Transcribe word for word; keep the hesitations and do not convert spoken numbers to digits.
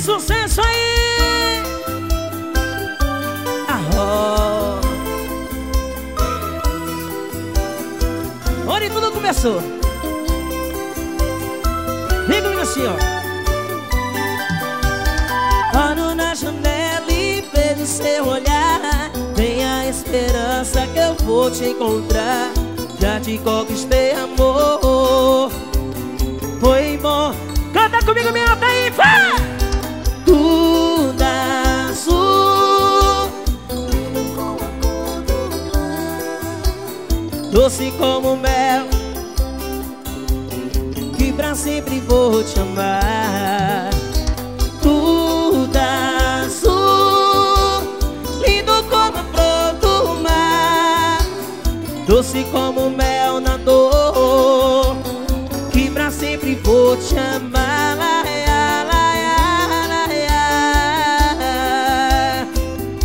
sucesso aí. Arro. Onde tudo começou. Vem comigo assim, ó. Olho na janela e vejo seu olhar. Tem a esperança que eu vou te encontrar. Já te conquistei, amor. Foi bom. Canta comigo, minha nota aí, vai! Tudo azul, doce como mel, que pra sempre vou te amar. Tudo azul, lindo como a flor do mar, doce como mel na dor, que pra sempre vou te amar.